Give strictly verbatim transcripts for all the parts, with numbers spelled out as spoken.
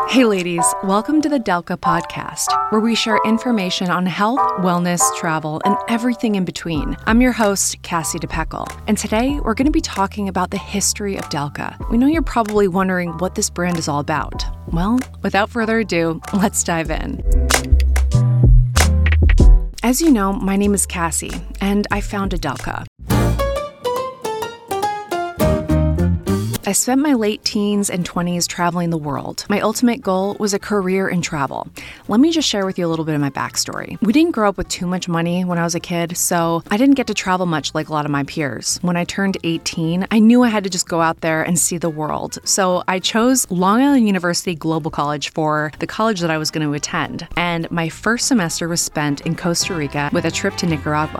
Hey ladies, welcome to the Delka podcast, where we share information on health, wellness, travel, and everything in between. I'm your host, Cassie DePeckle, and today we're going to be talking about the history of Delka. We know you're probably wondering what this brand is all about. Well, without further ado, let's dive in. As you know, my name is Cassie, and I founded Delka. I spent my late teens and twenties traveling the world. My ultimate goal was a career in travel. Let me just share with you a little bit of my backstory. We didn't grow up with too much money when I was a kid, so I didn't get to travel much like a lot of my peers. When I turned eighteen, I knew I had to just go out there and see the world. So I chose Long Island University Global College for the college that I was going to attend. And my first semester was spent in Costa Rica with a trip to Nicaragua.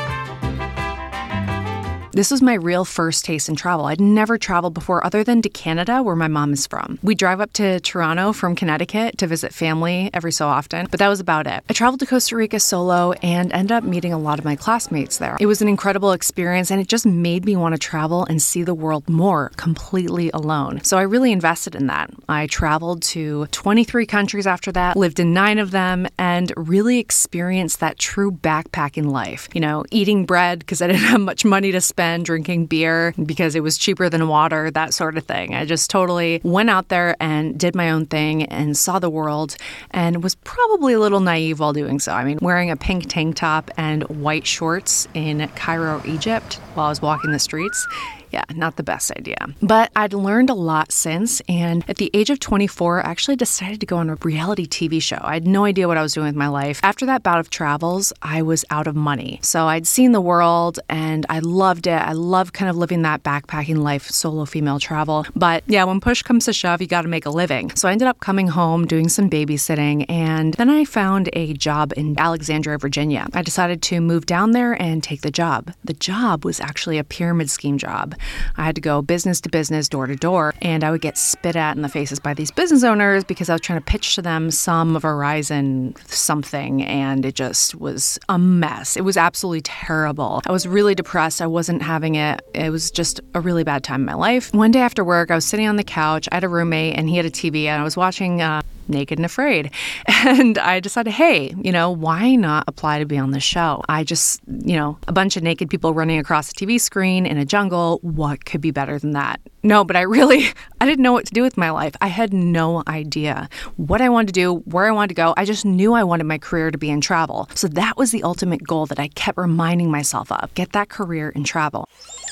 This was my real first taste in travel. I'd never traveled before other than to Canada, where my mom is from. We drive up to Toronto from Connecticut to visit family every so often, but that was about it. I traveled to Costa Rica solo and ended up meeting a lot of my classmates there. It was an incredible experience, and it just made me want to travel and see the world more completely alone. So I really invested in that. I traveled to twenty-three countries after that, lived in nine of them, and really experienced that true backpacking life. You know, eating bread because I didn't have much money to spend, drinking beer because it was cheaper than water, that sort of thing. I just totally went out there and did my own thing and saw the world, and was probably a little naive while doing so. I mean, wearing a pink tank top and white shorts in Cairo, Egypt while I was walking the streets. Yeah, not the best idea. But I'd learned a lot since, and at the age of twenty-four, I actually decided to go on a reality T V show. I had no idea what I was doing with my life. After that bout of travels, I was out of money. So I'd seen the world, and I loved it. I loved kind of living that backpacking life, solo female travel. But yeah, when push comes to shove, you got to make a living. So I ended up coming home, doing some babysitting, and then I found a job in Alexandria, Virginia. I decided to move down there and take the job. The job was actually a pyramid scheme job. I had to go business to business, door to door, and I would get spit at in the faces by these business owners because I was trying to pitch to them some Verizon something, and it just was a mess. It was absolutely terrible. I was really depressed. I wasn't having it. It was just a really bad time in my life. One day after work, I was sitting on the couch. I had a roommate, and he had a T V, and I was watching uh, Naked and Afraid. And I decided, hey, you know, why not apply to be on the show? I just, you know, a bunch of naked people running across the T V screen in a jungle. What could be better than that? No, but I really, I didn't know what to do with my life. I had no idea what I wanted to do, where I wanted to go. I just knew I wanted my career to be in travel. So that was the ultimate goal that I kept reminding myself of. Get that career in travel.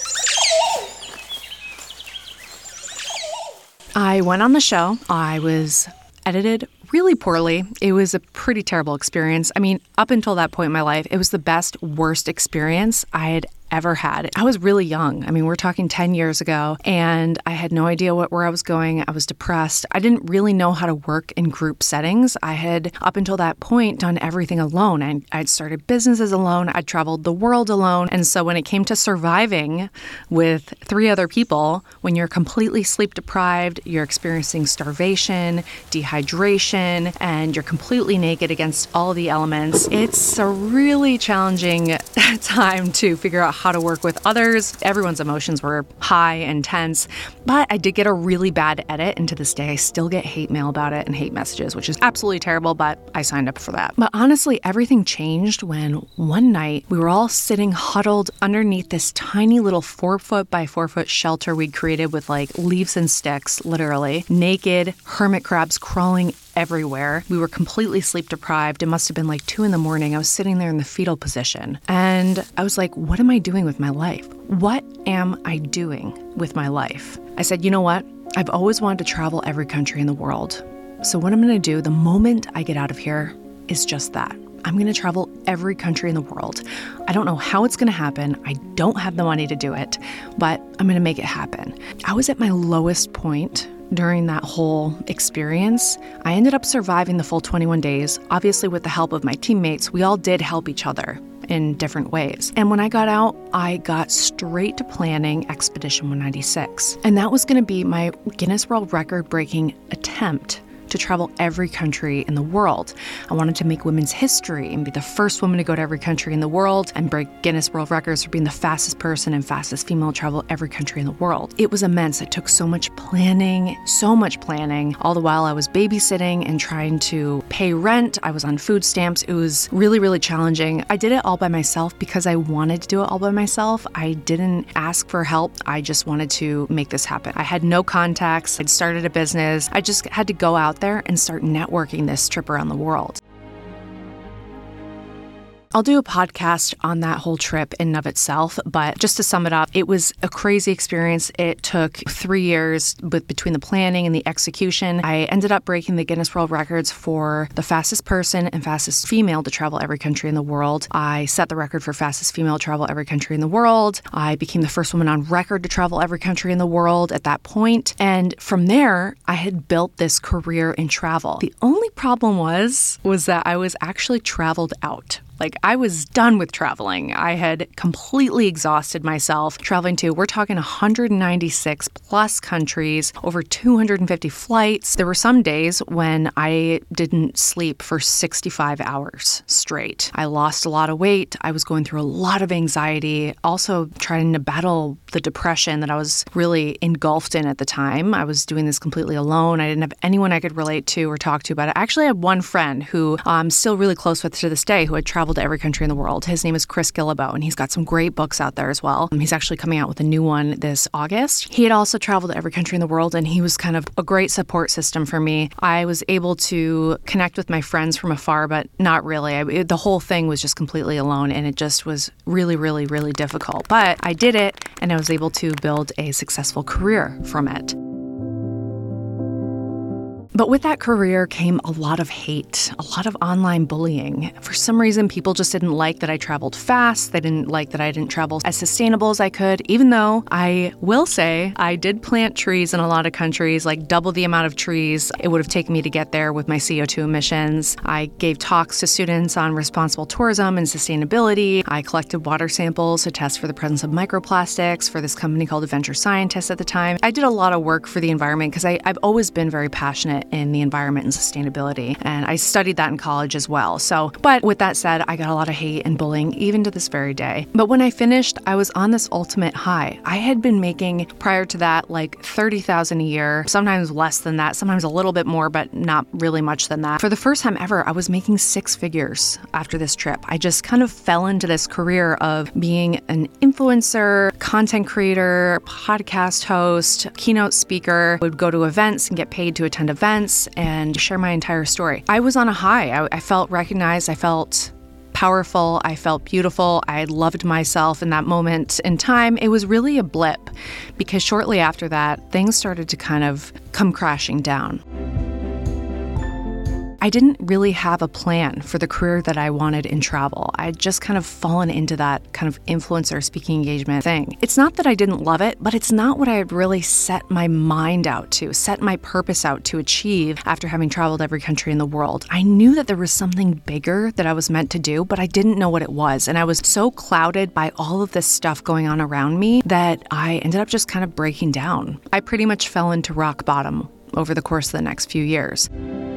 I went on the show. I was edited really poorly. It was a pretty terrible experience. I mean, up until that point in my life, it was the best, worst experience I had ever had. I was really young. I mean, we're talking ten years ago, and I had no idea what, where I was going. I was depressed. I didn't really know how to work in group settings. I had, up until that point, done everything alone. And I'd started businesses alone. I'd traveled the world alone. And so when it came to surviving with three other people, when you're completely sleep deprived, you're experiencing starvation, dehydration, and you're completely naked against all the elements, it's a really challenging time to figure out how to work with others. Everyone's emotions were high and tense, but I did get a really bad edit, and to this day I still get hate mail about it and hate messages, which is absolutely terrible, but I signed up for that. But honestly, everything changed when one night we were all sitting huddled underneath this tiny little four foot by four foot shelter we'd created with like leaves and sticks, literally, naked, hermit crabs crawling everywhere. We were completely sleep deprived. It must have been like two in the morning. I was sitting there in the fetal position, and I was like, what am I doing with my life? What am I doing with my life? I said, you know what? I've always wanted to travel every country in the world. So what I'm going to do the moment I get out of here is just that. I'm going to travel every country in the world. I don't know how it's going to happen. I don't have the money to do it, but I'm going to make it happen. I was at my lowest point during that whole experience. I ended up surviving the full twenty-one days. Obviously, with the help of my teammates, we all did help each other in different ways. And when I got out, I got straight to planning Expedition one ninety-six. And that was going to be my Guinness World Record breaking attempt to travel every country in the world. I wanted to make women's history and be the first woman to go to every country in the world and break Guinness World Records for being the fastest person and fastest female to travel every country in the world. It was immense. It took so much planning, so much planning. All the while I was babysitting and trying to pay rent. I was on food stamps. It was really, really challenging. I did it all by myself because I wanted to do it all by myself. I didn't ask for help. I just wanted to make this happen. I had no contacts. I'd started a business. I just had to go out there and start networking this trip around the world. I'll do a podcast on that whole trip in and of itself, but just to sum it up, it was a crazy experience. It took three years with between the planning and the execution. I ended up breaking the Guinness World Records for the fastest person and fastest female to travel every country in the world. I set the record for fastest female to travel every country in the world. I became the first woman on record to travel every country in the world at that point. And from there, I had built this career in travel. The only problem was, was that I was actually traveled out. Like, I was done with traveling. I had completely exhausted myself traveling to, we're talking one hundred ninety-six plus countries, over two hundred fifty flights. There were some days when I didn't sleep for sixty-five hours straight. I lost a lot of weight. I was going through a lot of anxiety, also trying to battle the depression that I was really engulfed in at the time. I was doing this completely alone. I didn't have anyone I could relate to or talk to about it. I actually had one friend who I'm still really close with to this day who had traveled to every country in the world. His name is Chris Guillebeau, and he's got some great books out there as well. He's actually coming out with a new one this August. He had also traveled to every country in the world, and he was kind of a great support system for me. I was able to connect with my friends from afar, but not really. I, it, the whole thing was just completely alone, and it just was really, really, really difficult. But I did it, and I was able to build a successful career from it. But with that career came a lot of hate, a lot of online bullying. For some reason, people just didn't like that I traveled fast. They didn't like that I didn't travel as sustainable as I could, even though I will say I did plant trees in a lot of countries, like double the amount of trees it would have taken me to get there with my C O two emissions. I gave talks to students on responsible tourism and sustainability. I collected water samples to test for the presence of microplastics for this company called Adventure Scientist at the time. I did a lot of work for the environment because I've always been very passionate in the environment and sustainability. And I studied that in college as well. So, but with that said, I got a lot of hate and bullying even to this very day. But when I finished, I was on this ultimate high. I had been making prior to that like thirty thousand dollars a year, sometimes less than that, sometimes a little bit more, but not really much than that. For the first time ever, I was making six figures after this trip. I just kind of fell into this career of being an influencer, content creator, podcast host, keynote speaker, would go to events and get paid to attend events and share my entire story. I was on a high. I, I felt recognized. I felt powerful. I felt beautiful. I loved myself in that moment in time. It was really a blip because shortly after that, things started to kind of come crashing down. I didn't really have a plan for the career that I wanted in travel. I'd just kind of fallen into that kind of influencer speaking engagement thing. It's not that I didn't love it, but it's not what I had really set my mind out to, set my purpose out to achieve after having traveled every country in the world. I knew that there was something bigger that I was meant to do, but I didn't know what it was. And I was so clouded by all of this stuff going on around me that I ended up just kind of breaking down. I pretty much fell into rock bottom over the course of the next few years.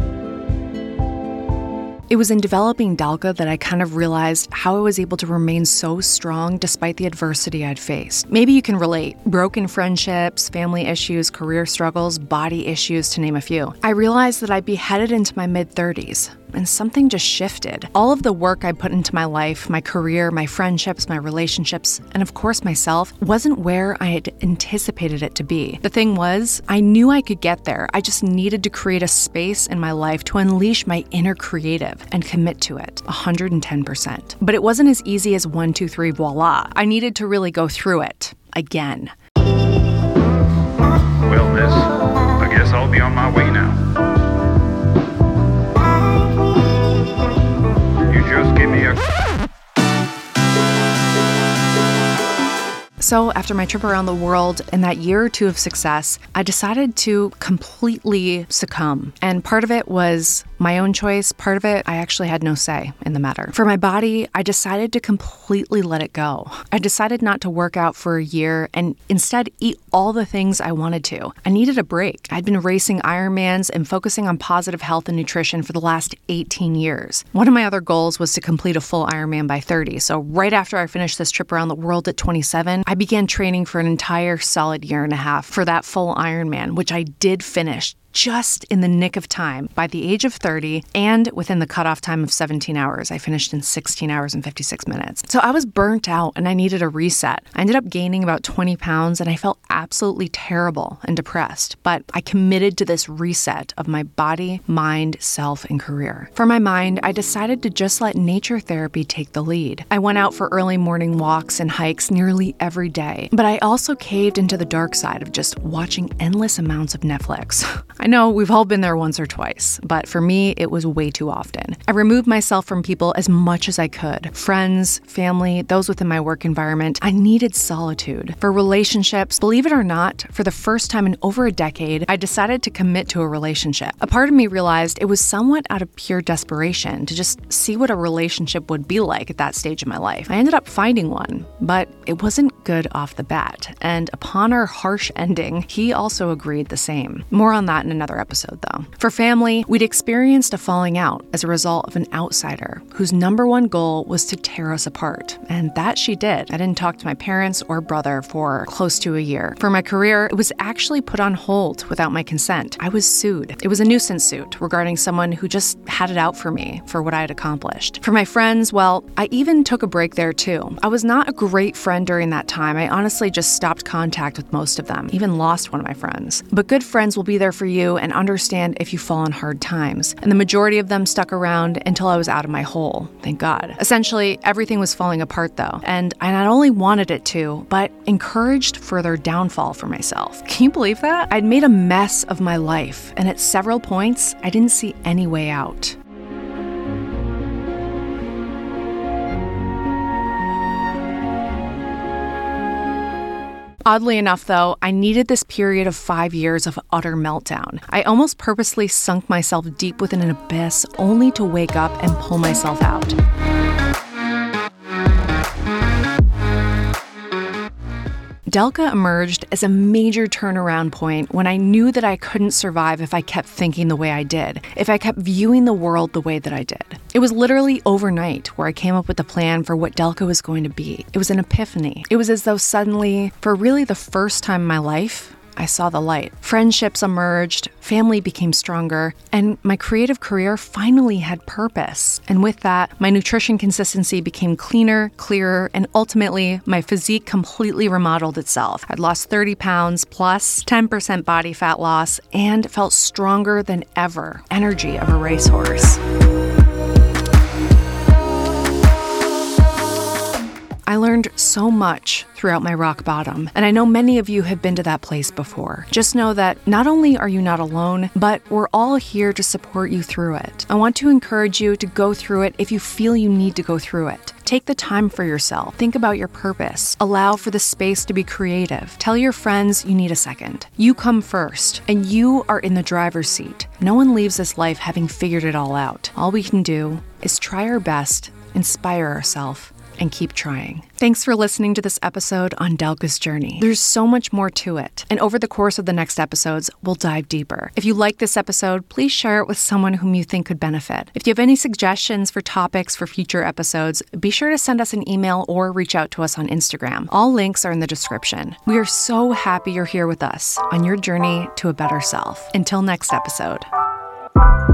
It was in developing Dalka that I kind of realized how I was able to remain so strong despite the adversity I'd faced. Maybe you can relate. Broken friendships, family issues, career struggles, body issues, to name a few. I realized that I'd be headed into my mid-thirties, and something just shifted. All of the work I put into my life, my career, my friendships, my relationships, and of course myself, wasn't where I had anticipated it to be. The thing was, I knew I could get there. I just needed to create a space in my life to unleash my inner creative and commit to it one hundred ten percent. But it wasn't as easy as one, two, three, voila. I needed to really go through it again. Well, miss, I guess I'll be on my way now. So after my trip around the world and that year or two of success, I decided to completely succumb. And part of it was my own choice. Part of it, I actually had no say in the matter. For my body, I decided to completely let it go. I decided not to work out for a year and instead eat all the things I wanted to. I needed a break. I'd been racing Ironmans and focusing on positive health and nutrition for the last eighteen years. One of my other goals was to complete a full Ironman by thirty. So right after I finished this trip around the world at twenty-seven, I began training for an entire solid year and a half for that full Ironman, which I did finish just in the nick of time by the age of thirty and within the cutoff time of seventeen hours. I finished in sixteen hours and fifty-six minutes. So I was burnt out and I needed a reset. I ended up gaining about twenty pounds and I felt absolutely terrible and depressed, but I committed to this reset of my body, mind, self, and career. For my mind, I decided to just let nature therapy take the lead. I went out for early morning walks and hikes nearly every day, but I also caved into the dark side of just watching endless amounts of Netflix. I know we've all been there once or twice, but for me, it was way too often. I removed myself from people as much as I could. Friends, family, those within my work environment. I needed solitude. For relationships, believe it or not, for the first time in over a decade, I decided to commit to a relationship. A part of me realized it was somewhat out of pure desperation to just see what a relationship would be like at that stage of my life. I ended up finding one, but it wasn't good off the bat. And upon our harsh ending, he also agreed the same. More on that in another episode, though. For family, we'd experienced a falling out as a result of an outsider whose number one goal was to tear us apart. And that she did. I didn't talk to my parents or brother for close to a year. For my career, it was actually put on hold without my consent. I was sued. It was a nuisance suit regarding someone who just had it out for me for what I had accomplished. For my friends, well, I even took a break there too. I was not a great friend during that time. I honestly just stopped contact with most of them, even lost one of my friends. But good friends will be there for you and understand if you fall on hard times. And the majority of them stuck around until I was out of my hole, thank God. Essentially, everything was falling apart though, and I not only wanted it to, but encouraged further downfall for myself. Can you believe that? I'd made a mess of my life, and at several points, I didn't see any way out. Oddly enough, though, I needed this period of five years of utter meltdown. I almost purposely sunk myself deep within an abyss only to wake up and pull myself out. Delka emerged as a major turnaround point when I knew that I couldn't survive if I kept thinking the way I did, if I kept viewing the world the way that I did. It was literally overnight where I came up with a plan for what Delka was going to be. It was an epiphany. It was as though suddenly, for really the first time in my life, I saw the light. Friendships emerged, family became stronger, and my creative career finally had purpose. And with that, my nutrition consistency became cleaner, clearer, and ultimately, my physique completely remodeled itself. I'd lost thirty pounds plus ten percent body fat loss and felt stronger than ever. Energy of a racehorse. I learned so much throughout my rock bottom, and I know many of you have been to that place before. Just know that not only are you not alone, but we're all here to support you through it. I want to encourage you to go through it if you feel you need to go through it. Take the time for yourself. Think about your purpose. Allow for the space to be creative. Tell your friends you need a second. You come first, and you are in the driver's seat. No one leaves this life having figured it all out. All we can do is try our best, inspire ourselves, and keep trying. Thanks for listening to this episode on Delka's journey. There's so much more to it, and over the course of the next episodes, we'll dive deeper. If you like this episode, please share it with someone whom you think could benefit. If you have any suggestions for topics for future episodes, be sure to send us an email or reach out to us on Instagram. All links are in the description. We are so happy you're here with us on your journey to a better self. Until next episode.